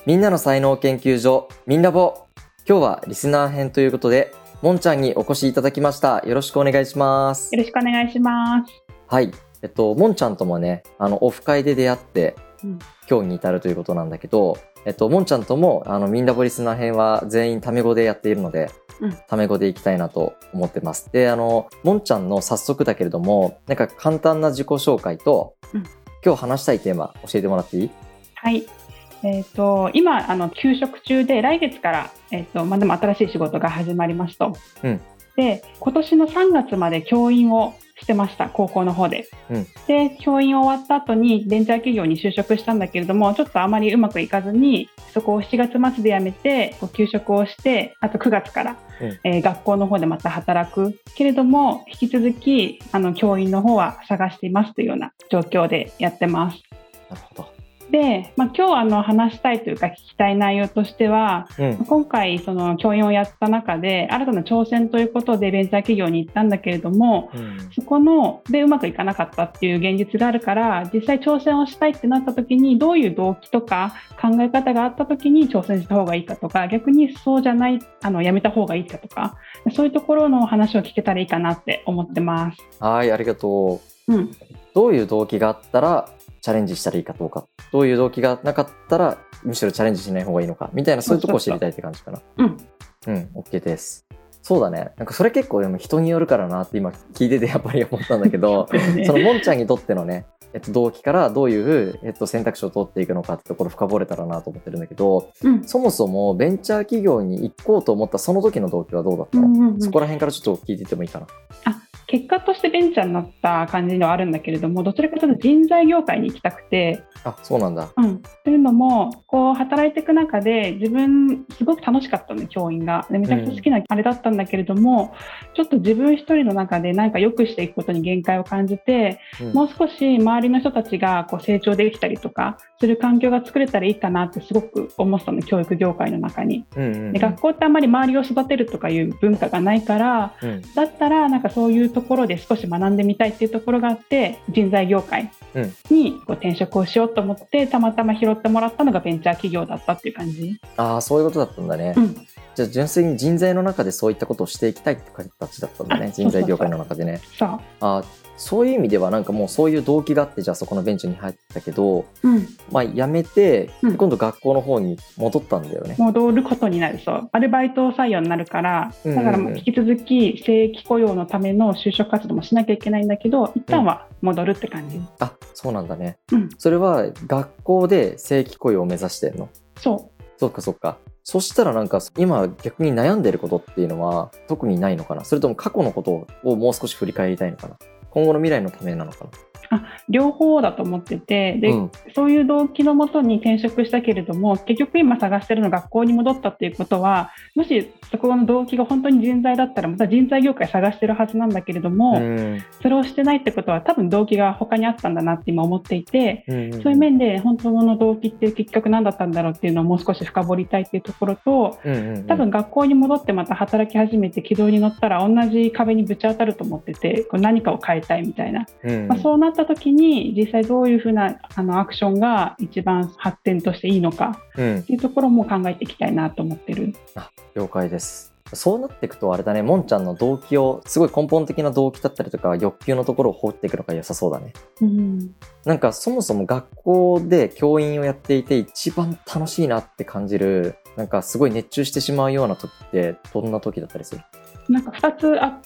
みんなの才能研究所みんラボ。今日はリスナー編ということでもんちゃんにお越しいただきました。よろしくお願いします。 よろしくお願いします。 はい、もんちゃんともねオフ会で出会って、今日に至るということなんだけど、もんちゃんともみんラボリスナー編は全員タメ語でやっているので、タメ語でいきたいなと思ってます。でもんちゃんの早速だけれどもなんか簡単な自己紹介と、今日話したいテーマ教えてもらっていい？ はい、今休職中で来月から、でも新しい仕事が始まりますと、で今年の3月まで教員をしてました、高校の方で、で教員終わった後にベンチャー企業に就職したんだけれども、ちょっとあまりうまくいかずにそこを7月末で辞めて休職をして、あと9月から、学校の方でまた働くけれども、引き続き教員の方は探していますというような状況でやってます。 なるほど。 で、今日話したいというか聞きたい内容としては、今回その教員をやった中で新たな挑戦ということでベンチャー企業に行ったんだけれども、そこでうまくいかなかったっていう現実があるから、実際挑戦をしたいってなった時にどういう動機とか考え方があった時に挑戦した方がいいかとか、逆にそうじゃないやめた方がいいかとか、そういうところの話を聞けたらいいかなって思ってます。 はい、ありがとう。どういう動機があったらチャレンジしたらいいかどうか、どういう動機がなかったらむしろチャレンジしない方がいいのかみたいな、そういうところを知りたいって感じかな。OK です。そうだね、なんかそれ結構でも人によるからなって今聞いててやっぱり思ったんだけどそのもんちゃんにとってのね、動機からどういう、選択肢を取っていくのかってところ深掘れたらなと思ってるんだけど、そもそもベンチャー企業に行こうと思ったその時の動機はどうだったの？そこら辺からちょっと聞いていってもいいかな。 結果としてベンチャーになった感じではあるんだけれども、どちらかというと人材業界に行きたくて。 そうなんだ。 というのも働いていく中で自分すごく楽しかったの、教員がめちゃくちゃ好きなあれだったんだけれども、ちょっと自分一人の中で何か良くしていくことに限界を感じて、もう少し周りの人たちが成長できたりとかする環境が作れたらいいかなってすごく思ってたの、教育業界の中に。で学校ってあんまり周りを育てるとかいう文化がないから、だったらなんかそういうところで少し学んでみたいっていうところがあって、人材業界に転職をしようと思って、たまたま拾ってもらったのがベンチャー企業だったっていう感じ。 そういうことだったんだね。じゃあ純粋に人材の中でそういったことをしていきたいって形だったんだね、人材業界の中でね。そういう意味ではなんかもうそういう動機があって、じゃあそこのベンチャーに入ったけど、辞めて、今度学校の方に戻ったんだよね。 戻ることになる。そうアルバイト採用になるから、だから引き続き正規雇用のための就職活動もしなきゃいけないんだけど、一旦は戻るって感じ。 そうなんだね。それは学校で正規雇用を目指してるの？そっか。そしたらなんか今逆に悩んでることっていうのは特にないのかな？それとも過去のことをもう少し振り返りたいのかな？今後の未来のためなのかな？ 両方だと思ってて、で、そういう動機のもとに転職したけれども、結局今探してるの学校に戻ったっていうことは、もしそこの動機が本当に人材だったらまた人材業界探してるはずなんだけれども、それをしてないってことは多分動機が他にあったんだなって今思っていて、そういう面で本当の動機って結局何だったんだろうっていうのをもう少し深掘りたいっていうところと、多分学校に戻ってまた働き始めて軌道に乗ったら同じ壁にぶち当たると思ってて、何かを変えたいみたいな、そうなった時に実際どういうふうなアクションが一番発展としていいのかっていうところも考えていきたいなと思ってる。 了解です。そうなっていくとあれだね、もんちゃんの動機をすごい根本的な動機だったりとか欲求のところを掘っていくのが良さそうだね。なんかそもそも学校で教員をやっていて一番楽しいなって感じる、なんかすごい熱中してしまうような時ってどんな時だったりする？ なんか2つあって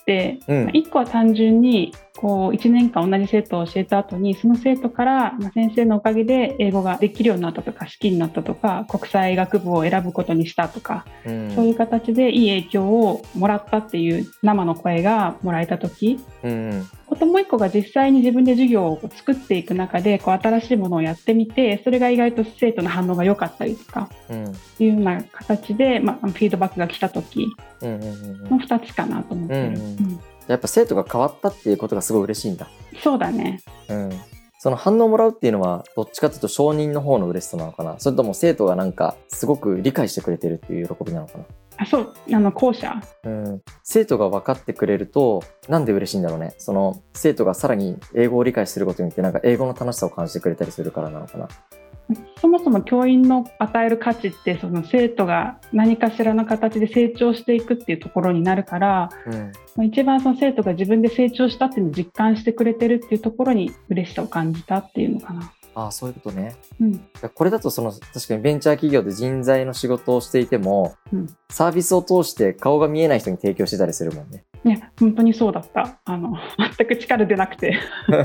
、1個は単純に1年間同じ生徒を教えた後に、その生徒から先生のおかげで英語ができるようになったとか好きになったとか国際学部を選ぶことにしたとか、そういう形でいい影響をもらったっていう生の声がもらえた時、こともう一個が実際に自分で授業を作っていく中で新しいものをやってみて、それが意外と生徒の反応が良かったりとか、いうような形で、フィードバックが来た時の2つかなと思ってる。 やっぱ生徒が変わったっていうことがすごい嬉しいんだ。 そうだね。 その反応をもらうっていうのはどっちかというと承認の方の嬉しさなのかな、それとも生徒がなんかすごく理解してくれてるっていう喜びなのかな？ 後者。 生徒が分かってくれるとなんで嬉しいんだろうね。その生徒がさらに英語を理解することによってなんか英語の楽しさを感じてくれたりするからなのかな。 そもそも教員の与える価値ってその生徒が何かしらの形で成長していくっていうところになるから、一番その生徒が自分で成長したっていうのを実感してくれてるっていうところに嬉しさを感じたっていうのかな。 ああ、そういうことね。これだと確かにベンチャー企業で人材の仕事をしていても、サービスを通して顔が見えない人に提供してたりするもんね。 いや本当にそうだった。全く力出なくて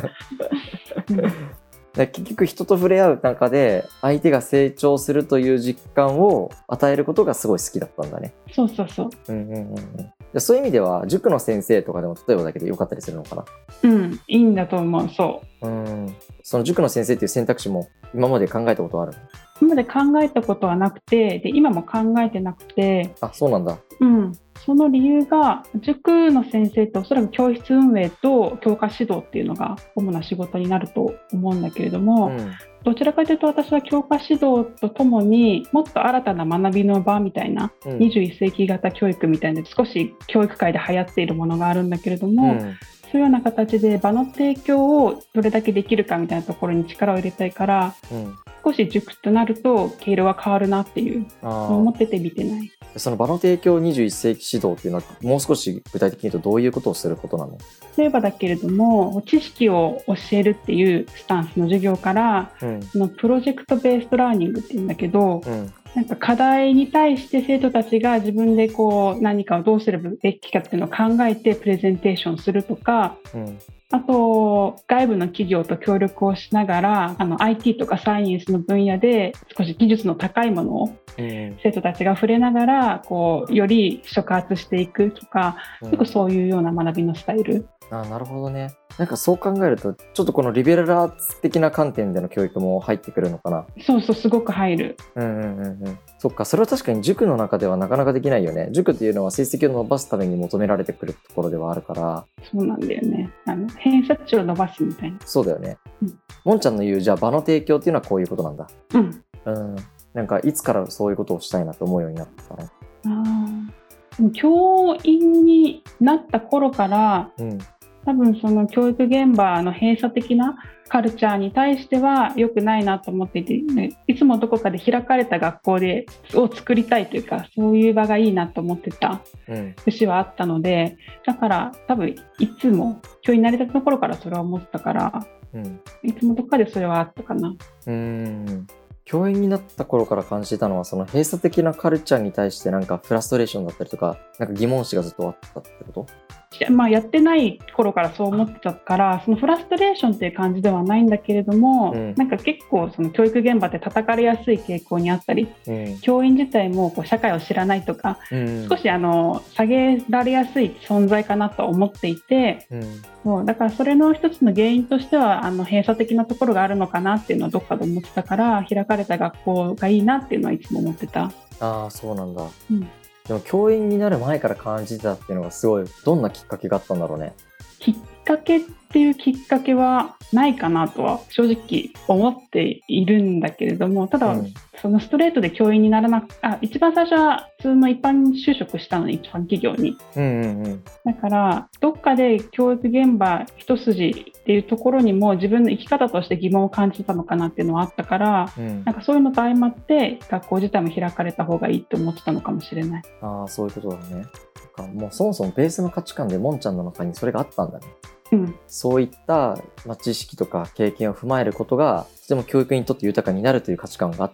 結局人と触れ合う中で相手が成長するという実感を与えることがすごい好きだったんだね。 そうそうそう。 そういう意味では塾の先生とかでも例えばだけどよかったりするのかな。 いいんだと思う。 その塾の先生っていう選択肢も今まで考えたことあるの？ 今まで考えたことはなくて、で今も考えてなくて。 あ、そうなんだ。 その理由が、塾の先生っておそらく教室運営と教科指導っていうのが主な仕事になると思うんだけれども、どちらかというと私は教科指導とともにもっと新たな学びの場みたいな、21世紀型教育みたいな少し教育界で流行っているものがあるんだけれども、そういうような形で場の提供をどれだけできるかみたいなところに力を入れたいから、少し塾となると毛色は変わるなっていう思ってて見てない。 その場の提供21世紀指導っていうのはもう少し具体的に言うとどういうことをすることなの？ 例えばだけれども、知識を教えるっていうスタンスの授業から、そのプロジェクトベースドラーニングっていうんだけど、なんか課題に対して生徒たちが自分でこう何かをどうすればべきかっていうのを考えてプレゼンテーションするとか、あと外部の企業と協力をしながらIT とかサイエンスの分野で少し技術の高いものを生徒たちが触れながらこうより触発していくとか、結構そういうような学びのスタイル。 なるほどね。なんかそう考えるとちょっとこのリベラルアーツ的な観点での教育も入ってくるのかな。 そうすごく入る。 そっか、それは確かに塾の中ではなかなかできないよね。塾っていうのは成績を伸ばすために求められてくるところではあるから。 そうなんだよね。偏差値を伸ばすみたいな。 そうだよね。もんちゃんの言うじゃあ場の提供っていうのはこういうことなんだ。なんかいつからそういうことをしたいなと思うようになったかな。 教員になった頃から、多分その教育現場の閉鎖的なカルチャーに対しては良くないなと思っていて、いつもどこかで開かれた学校を作りたいというか、そういう場がいいなと思ってた節はあったので、だから多分いつも教員になりたての頃からそれは思ってたから、いつもどこかでそれはあったかな。 教員になった頃から感じたのは、その閉鎖的なカルチャーに対してなんかフラストレーションだったりとか、なんか疑問視がずっとあったってこと？ やってない頃からそう思ってたから、そのフラストレーションっていう感じではないんだけれども、なんか結構その教育現場って叩かれやすい傾向にあったり、教員自体もこう社会を知らないとか、少し下げられやすい存在かなと思っていて、だからそれの一つの原因としては閉鎖的なところがあるのかなっていうのはどっかで思ってたから、開かれた学校がいいなっていうのはいつも思ってた。 そうなんだ。でも教員になる前から感じてたっていうのがすごい、どんなきっかけがあったんだろうね。 きっかけっていうきっかけはないかなとは正直思っているんだけれども、ただ、そのストレートで教員にならなく一番最初は普通の一般就職したのに、一般企業に、だからどっかで教育現場一筋っていうところにも自分の生き方として疑問を感じたのかなっていうのはあったから、なんかそういうのと相まって学校自体も開かれた方がいいと思ってたのかもしれない。 そういうことだね。もうそもそもベースの価値観でもんちゃんの中にそれがあったんだね。そういった、知識とか経験を踏まえることがとても教育にとって豊かになるという価値観があって、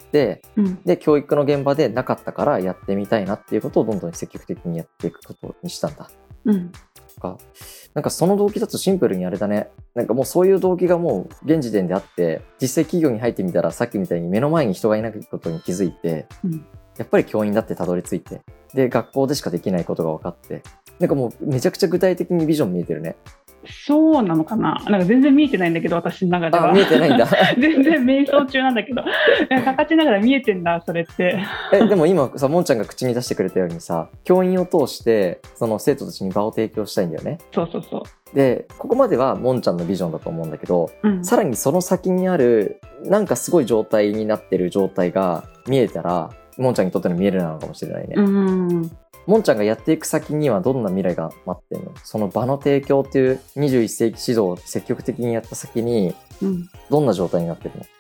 で教育の現場でなかったからやってみたいなっていうことをどんどん積極的にやっていくことにしたんだ。なんかその動機だとシンプルにあれだね。なんかもうそういう動機がもう現時点であって、実際企業に入ってみたらさっきみたいに目の前に人がいないことに気づいて、やっぱり教員だってたどり着いて、で学校でしかできないことが分かって、なんかもうめちゃくちゃ具体的にビジョン見えてるね。 そうなのかな。なんか全然見えてないんだけど、私の中では。 見えてないんだ。 全然瞑想中なんだけど、形ながら見えてんだそれって。 でも今さ、もんちゃんが口に出してくれたようにさ、教員を通してその生徒たちに場を提供したいんだよね。 そうでここまではもんちゃんのビジョンだと思うんだけど、さらにその先にあるなんかすごい状態になってる状態が見えたら、もんちゃんにとっての見えるなのかもしれないね。もんちゃんがやっていく先にはどんな未来が待ってるの？その場の提供っていう21世紀指導を積極的にやった先にどんな状態になってるの？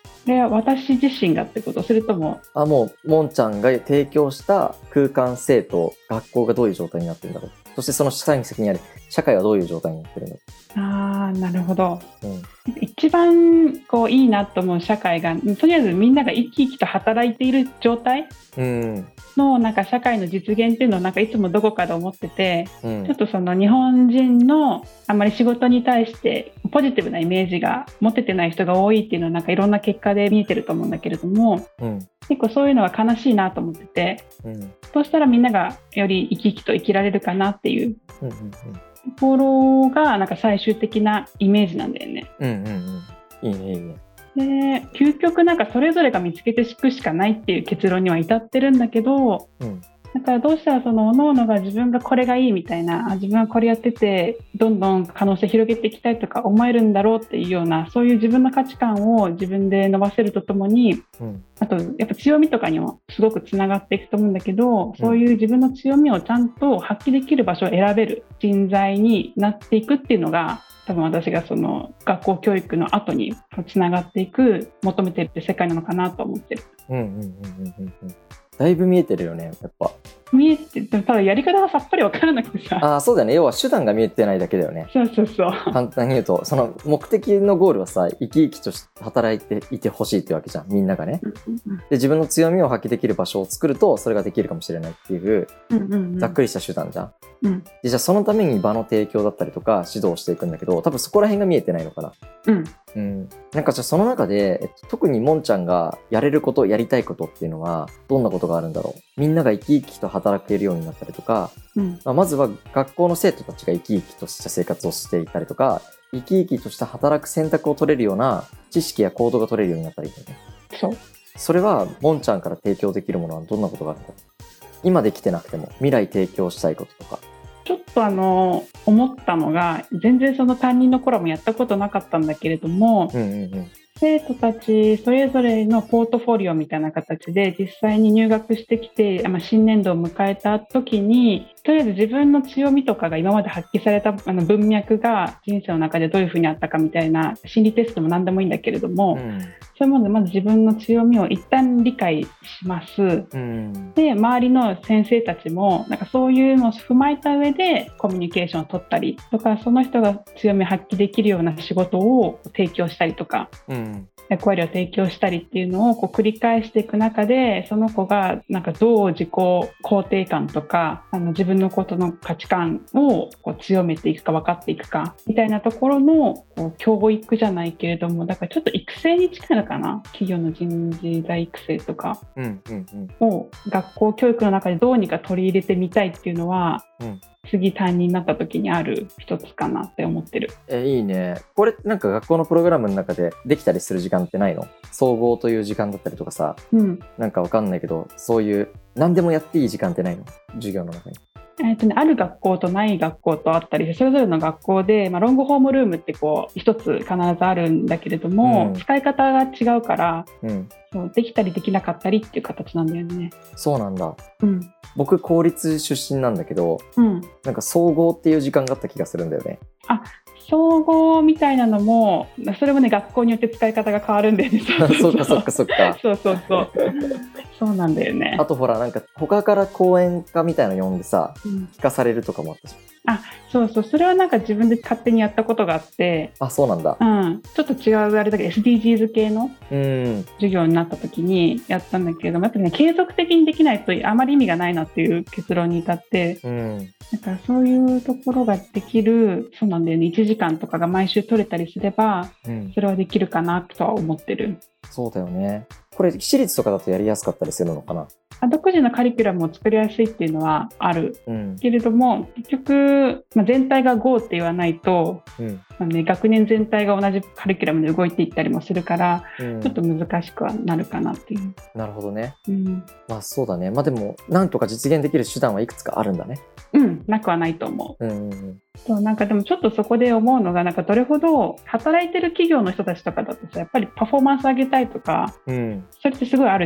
これは私自身がってこと？それとももうもんちゃんが提供した空間性と学校がどういう状態になってるんだろう、そしてその下に先にある社会はどういう状態になってるんだろう。なるほど、 うん、 一番こういいなと思う社会が、とりあえずみんなが生き生きと働いている状態のなんか社会の実現っていうのをなんかいつもどこかで思ってて、ちょっとその日本人のあんまり仕事に対してポジティブなイメージが持ててない人が多いっていうのはなんかいろんな結果で見えてると思うんだけれども、結構そういうのは悲しいなと思ってて、そうしたらみんながより生き生きと生きられるかなっていうところがなんか最終的なイメージなんだよね。 いいねいいね。 で究極なんかそれぞれが見つけていくしかないっていう結論には至ってるんだけど、だからどうしたらその各々が自分がこれがいいみたいな、自分はこれやっててどんどん可能性広げていきたいとか思えるんだろうっていうような、そういう自分の価値観を自分で伸ばせるとともに、あとやっぱ強みとかにもすごくつながっていくと思うんだけど、そういう自分の強みをちゃんと発揮できる場所を選べる人材になっていくっていうのが、多分私がその学校教育の後につながっていく求めている世界なのかなと思ってる。 だいぶ見えてるよね、やっぱ。 見えてて、ただやり方がさっぱり分からなくてさ。 そうだよね。要は手段が見えてないだけだよね。 そう簡単に言うと、その目的のゴールはさ、生き生きと働いていてほしいってわけじゃん、みんながね。で、自分の強みを発揮できる場所を作ると、それができるかもしれないっていう、ざっくりした手段じゃん。で、じゃあそのために場の提供だったりとか指導していくんだけど、多分そこら辺が見えてないのかな。なんかじゃあその中で、特にもんちゃんがやれること、やりたいことっていうのはどんなことがあるんだろう。みんなが生き生きと働けるようになったりとか、まずは学校の生徒たちが生き生きとした生活をしていたりとか、生き生きとした働く選択を取れるような知識や行動が取れるようになったりとかね。それはもんちゃんから提供できるものはどんなことがあるんだろう。今できてなくても未来提供したいこととか。 ちょっと思ったのが、全然その担任の頃もやったことなかったんだけれども、生徒たちそれぞれのポートフォリオみたいな形で実際に入学してきて、新年度を迎えた時に、とりあえず自分の強みとかが今まで発揮された文脈が人生の中でどういうふうにあったかみたいな心理テストも何でもいいんだけれども、そういうものでまず自分の強みを一旦理解します。で、周りの先生たちもなんかそういうのを踏まえた上でコミュニケーションを取ったりとか、その人が強みを発揮できるような仕事を提供したりとか、役割を提供したりっていうのをこう繰り返していく中で、その子がなんかどう自己肯定感とか自分のことの価値観をこう強めていくか分かっていくかみたいなところのこう教育じゃないけれども、だからちょっと育成に近いのかな。企業の人材育成とかを学校教育の中でどうにか取り入れてみたいっていうのは、次担任になった時にある一つかなって思ってる。 いいね。これなんか学校のプログラムの中でできたりする時間ってないの？総合という時間だったりとかさ、なんかわかんないけど、そういう何でもやっていい時間ってないの？授業の中に。 ある学校とない学校とあったりして、それぞれの学校で、ロングホームルームってこう一つ必ずあるんだけれども、使い方が違うから、そうできたりできなかったりっていう形なんだよね。 そうなんだ。僕公立出身なんだけど、なんか総合っていう時間があった気がするんだよね。 総合みたいなのも、それもね、学校によって使い方が変わるんだよね。 そっか。 そうなんだよね。 あとほら、なんか他から講演家みたいなの呼んでさ、聞かされるとかもあったし。 それはなんか自分で勝手にやったことがあって。 そうなんだ。 ちょっと違うあれだけど SDGs 系の授業になった時にやったんだけれども、やっぱりね、継続的にできないとあまり意味がないなっていう結論に至って、だからそういうところができる、そうなんだよね、1時間とかが毎週取れたりすれば、それはできるかなとは思ってる。 そうだよね。これ私立とかだとやりやすかったりするのかな？ 独自のカリキュラムを作りやすいっていうのはある、けれども、結局、全体が GO って言わないと、学年全体が同じカリキュラムで動いていったりもするから、ちょっと難しくはなるかなっていう。 なるほどね。そうだね。でもなんとか実現できる手段はいくつかあるんだね。 なくはないと思う。なんかでもちょっとそこで思うのが、なんかどれほど働いてる企業の人たちとかだとさ、やっぱりパフォーマンス上げたいとか、それってすごいあるじゃん。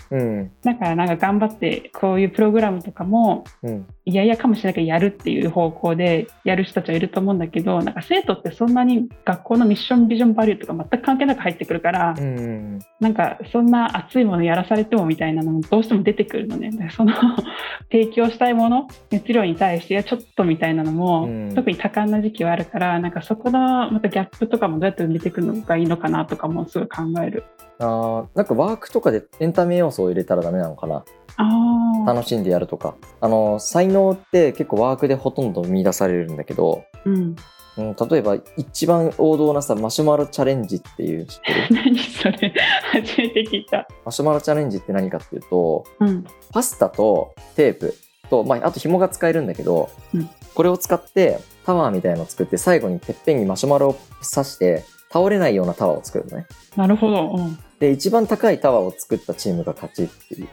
だからなんか頑張ってこういうプログラムとかも、いやいやかもしれないけどやるっていう方向でやる人たちはいると思うんだけど、なんか生徒ってそんなに学校のミッションビジョンバリューとか全く関係なく入ってくるから、なんかそんな熱いものやらされてもみたいなのもどうしても出てくるのね。その提供したいもの、熱量に対していやちょっとみたいなのも、特に多感な時期はあるから、なんかそこのまたギャップとかもどうやって埋めていくのがいいのかなとかもすごい考える。 なんかワークとかでエンタメ要素を入れたらダメなのかな。楽しんでやるとか。才能って結構ワークでほとんど見出されるんだけど、例えば一番王道なさ、マシュマロチャレンジっていう知ってる？ 何それ初めて聞いた。 マシュマロチャレンジって何かっていうと、パスタとテープと、あと紐が使えるんだけど、これを使ってタワーみたいなのを作って、最後にてっぺんにマシュマロを刺して倒れないようなタワーを作るのね。なるほど。 で、一番高いタワーを作ったチームが勝ちっていう。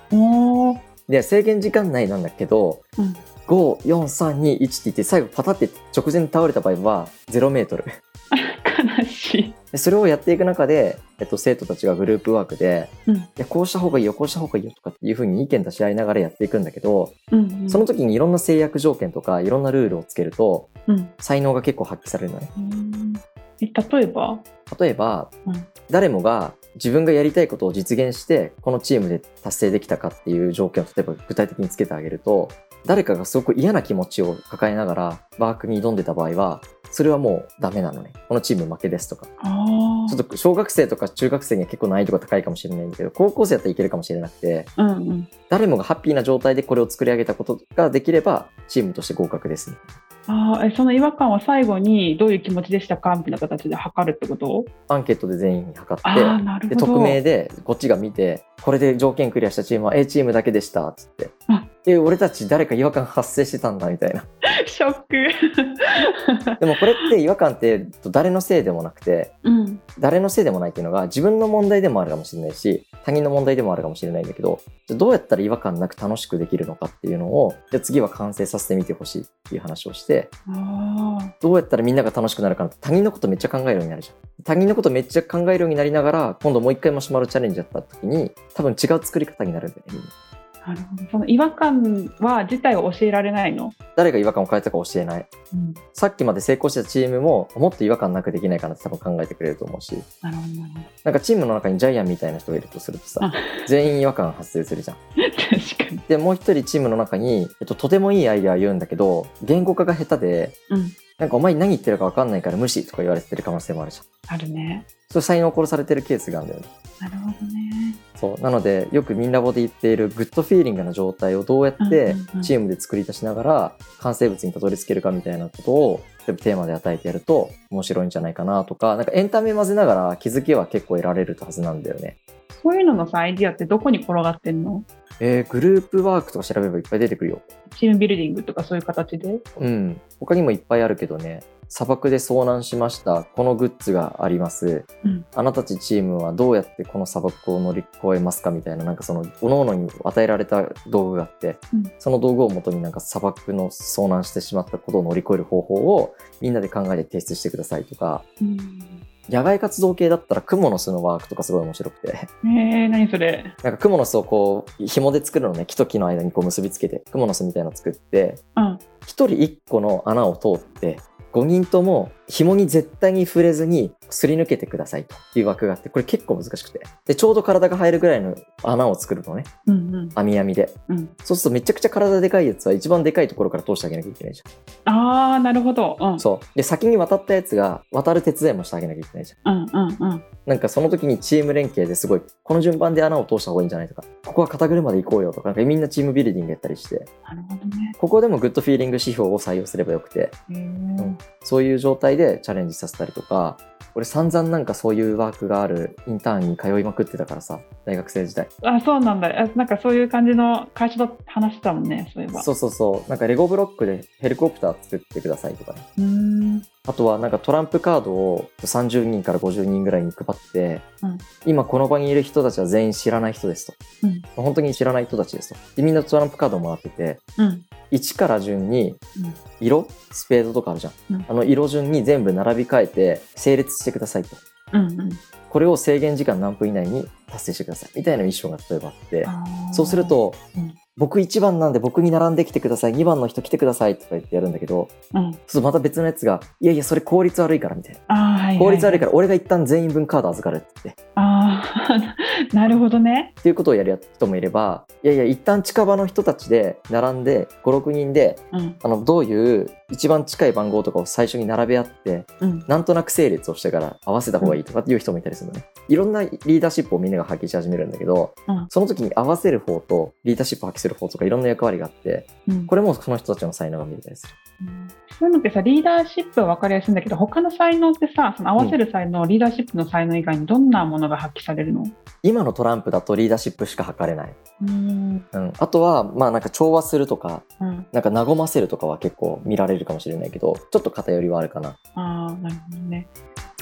で、制限時間内なんだけど、5、4、3、2、1って言って最後パタって直前に倒れた場合は0メートル。 悲しい。 でそれをやっていく中で、生徒たちがグループワークで、いやこうした方がいいよ、こうした方がいいよとかっていう風に意見出し合いながらやっていくんだけど、その時にいろんな制約条件とかいろんなルールをつけると、才能が結構発揮されるのね。例えば、誰もが自分がやりたいことを実現してこのチームで達成できたかっていう条件を例えば具体的につけてあげると、誰かがすごく嫌な気持ちを抱えながらワークに挑んでた場合は、それはもうダメなのね。このチーム負けですとか。ちょっと小学生とか中学生には結構難易度が高いかもしれないんだけど、高校生だったらいけるかもしれなくて、誰もがハッピーな状態でこれを作り上げたことができればチームとして合格ですね。 その違和感は最後にどういう気持ちでしたかみたいな形で測るってこと？ アンケートで全員に測って、で匿名でこっちが見て、これで条件クリアしたチームは A チームだけでしたっつって、俺たち誰か違和感発生してたんだみたいな。 ショック。 でもこれって違和感って誰のせいでもなくて、誰のせいでもないっていうのが自分の問題でもあるかもしれないし、他人の問題でもあるかもしれないんだけど、じゃどうやったら違和感なく楽しくできるのかっていうのを、じゃ次は完成させてみてほしいっていう話をして、どうやったらみんなが楽しくなるかって、他人のことめっちゃ考えるようになるじゃん。他人のことめっちゃ考えるようになりながら、今度もう一回マシュマロチャレンジやった時に多分違う作り方になるんだよね。 なるほど。その違和感は自体を教えられないの？ 誰が違和感を変えたか教えない、さっきまで成功したチームももっと違和感なくできないかなって多分考えてくれると思うし。 なるほど。 なんかチームの中にジャイアンみたいな人がいるとするとさ、全員違和感発生するじゃん。 確かに。 でもう一人チームの中に、とてもいいアイデアを言うんだけど言語化が下手で、なんかお前何言ってるか分かんないから無視とか言われてる可能性もあるじゃん。 あるね。 それ才能を殺されてるケースがあるんだよね。 なるほどね。 そうなので、よくみんなボで言っているグッドフィーリングな状態をどうやってチームで作り出しながら完成物にたどり着けるかみたいなことをテーマで与えてやると面白いんじゃないかなとか、なんかエンタメ混ぜながら気づきは結構得られるはずなんだよね。 そういうののさ、アイディアってどこに転がってんの？ グループワークとか調べればいっぱい出てくるよ。 チームビルディングとかそういう形で？ 他にもいっぱいあるけどね。砂漠で遭難しました。このグッズがあります。あなたたちチームはどうやってこの砂漠を乗り越えますかみたいな、なんかその各々に与えられた道具があって、その道具をもとになんか砂漠の遭難してしまったことを乗り越える方法をみんなで考えて提出してくださいとか。野外活動系だったらクモの巣のワークとかすごい面白くて。 何それ？ なんかクモの巣をこう紐で作るのね。木と木の間にこう結びつけてクモの巣みたいなの作って、一人一個の穴を通って5人とも紐に絶対に触れずにすり抜けてくださいという枠があって、これ結構難しくて、でちょうど体が入るぐらいの穴を作るのね、網網で、そうするとめちゃくちゃ体でかいやつは一番でかいところから通してあげなきゃいけないじゃん。なるほど、 そうで先に渡ったやつが渡る手伝いもしてあげなきゃいけないじゃん。なんかその時にチーム連携ですごいこの順番で穴を通した方がいいんじゃないとか、ここは肩車で行こうよとか、なんかみんなチームビルディングやったりして、 なるほどね。 ここでもグッドフィーリング指標を採用すればよくて、そういう状態でチャレンジさせたりとか、俺散々なんかそういうワークがあるインターンに通いまくってたからさ、大学生時代。 そうなんだ。なんかそういう感じの会社と話してたもんね、そういえば。 そうなんかレゴブロックでヘリコプター作ってくださいとかね。あとはなんかトランプカードを30人から50人ぐらいに配って、今この場にいる人たちは全員知らない人ですと、本当に知らない人たちですと。でみんなトランプカードをもらってて、1から順に色、スペードとかあるじゃん、あの色順に全部並び替えて整列してくださいと、 これを制限時間何分以内に達成してくださいみたいなミッションが例えばあって、そうすると、僕1番なんで僕に並んできてください、2番の人来てくださいとか言ってやるんだけど、そうまた別のやつが、いやいやそれ効率悪いからみたいな、効率悪いから俺が一旦全員分カード預かるって言って、 なるほどねっていうことをやる人もいれば、いやいや一旦近場の人たちで並んで 5,6 人で、どういう一番近い番号とかを最初に並べ合って、なんとなく整列をしてから合わせた方がいいとかっていう人もいたりするのね。いろんなリーダーシップをみんなが発揮し始めるんだけど、その時に合わせる方とリーダーシップを発揮する方とかいろんな役割があって、これもその人たちの才能が見れたりする。 そういうのってさ、リーダーシップは分かりやすいんだけど、他の才能ってさ、その合わせる才能、リーダーシップの才能以外にどんなものが発揮されるの？ 今のトランプだとリーダーシップしか測れない。あとはまあなんか調和するとか、なんか和ませるとかは結構見られるかもしれないけど、ちょっと偏りはあるかな。 なるほどね。